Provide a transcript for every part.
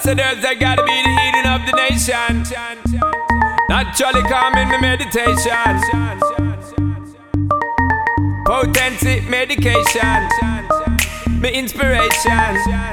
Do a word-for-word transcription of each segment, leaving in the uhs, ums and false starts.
ambassadors, I gotta be the healing of the nation. Naturally calming my meditation. Potency medication. My inspiration.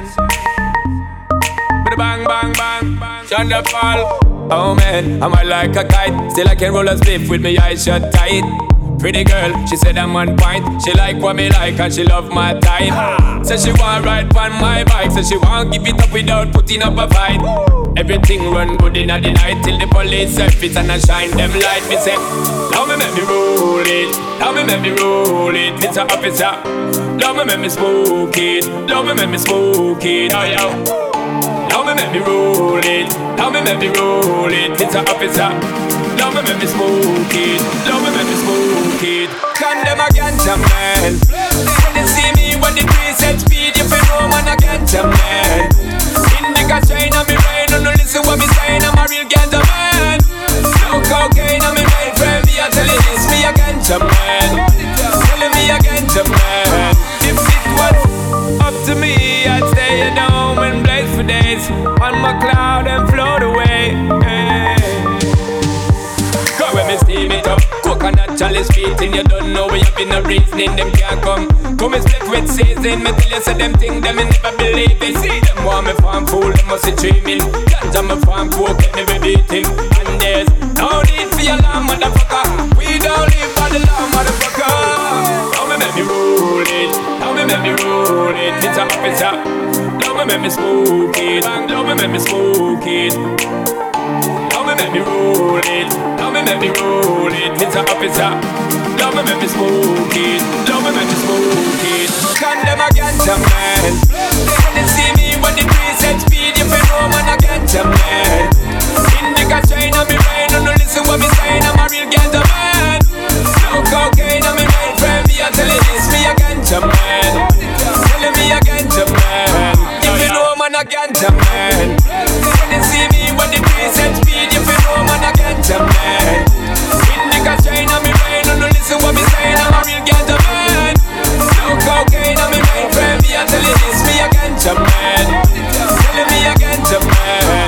Bang, bang, bang, bang. Chandra fall. Oh man, I'm high like a kite. Still I can roll a spliff with my eyes shut tight. Pretty girl, she said I'm on point. She like what me like and she love my type. Said she want ride on my bike. Said she want give it up without putting up a fight. Everything run good in the night till the police surface and I shine them light. Me say, love me make me roll it. Love me make me roll it. Mister Officer. Love me make me smoke it. Love me make me smoke it. Oh yeah. Love me make me roll it. Love me make me roll it. Mister Officer. Love me make me smoke it. Love me make me smoke it. Condemn a ganja man. When they see me when the trees set speed, you feel no man a ganja man. Indica chain on me brain, no listen what me saying. I'm a real ganja man. No cocaine on me brain, friend. Me I tell you this, me a ganja man. Telling me a ganja man. If it was up to me, I'd stay at home and blaze for days on my cloud and float away. Hey. Go when me steam it up, coconut chalice beating. You don't know we have been a reasoning, them can't come. Come and split with season, me tell you say them thing them me never believe it. See them want me farm fool, them must be dreaming. Ganja me farm coke, get me beating. And there's no need for your law, motherfucker. We don't live by the law, motherfucker. Now me make me roll it, now me make me roll it. Mister Officer, now me make me smoke it, now me make me smoke it. Now me make me roll it, now me make me roll it. Mister Officer, now me make me smoke it, now me make me smoke it. Condemn a ganja man. When they see me when the trees set speed, you feel no man a ganja man. Indica chain on me brain, no listen what me saying. I'm a real ganja man. No cocaine on me brain, friend. Me I tell you this, me a ganja man. Telling me a ganja man. If you know man a ganja man. When they see me when the trees set speed, you feel no man a ganja man. Indica chain on me brain, no listen what me saying. I'm a real ganja man. No cocaine on me brain, friend. Me I tell you this, me a ganja man. Telling me a ganja man.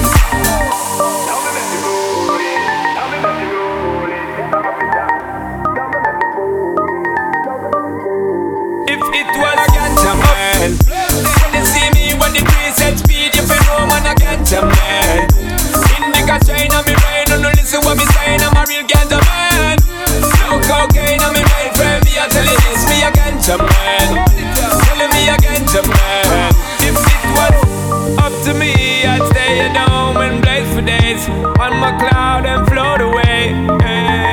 If it was a ganja man, when they see me when the trees set speed, you feel no man a ganja man. Indica chain on me brain, no listen what me saying. I'm a real ganja man. No cocaine on me brain, friend. Me I tell you this, me a ganja man. Telling me a ganja man. If it was up to me, I'd stay at home and blaze for days on my cloud and float away. Hey.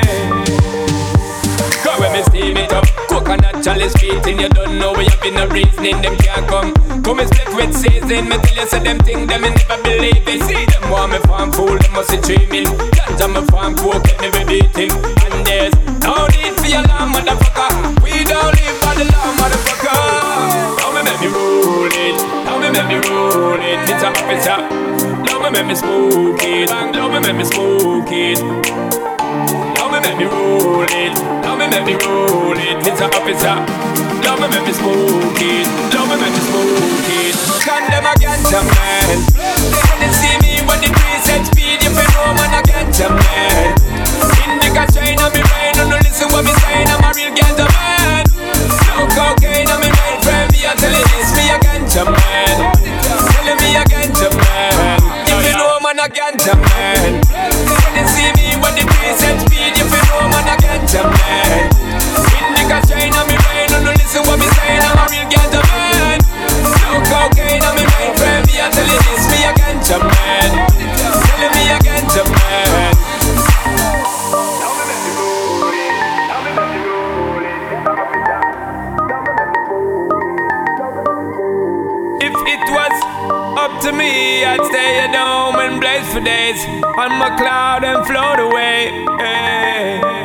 Go when me steam it up, coconut chalice beating. You don't know we have been a reasoning, them can't come. Come and split with season, me tell you say them thing them me never believe it. See them want me farm fool, them must be dreaming. Ganja me farm coke, get me beating. And there's no need for your law, motherfucker. We don't live by the law, motherfucker. Now me make me roll it, now me make me roll it. Mister Officer, now me make me smoke it, now me make me smoke it. Now me make me roll it, now me make me roll it. Mister Officer, now me make me smoke it, now me make me smoke it. Condemn a ganja man. When they see me when the trees set speed, you feel no man a ganja man. Indica chain on me brain, no listen what me saying. I'm a real ganja man. No cocaine on me brain, friend. Me I tell you this, me a ganja man. Telling me a ganja man. If you know man a ganja man. When they see me when the trees set speed, you feel no man a ganja man. Indica chain on me brain, no listen what me saying. I'm a real ganja man. No cocaine on me brain, friend. Me I tell you this, me a ganja man. Telling me a ganja man. If it was up to me, I'd stay at home and blaze for days on my cloud and float away. Hey.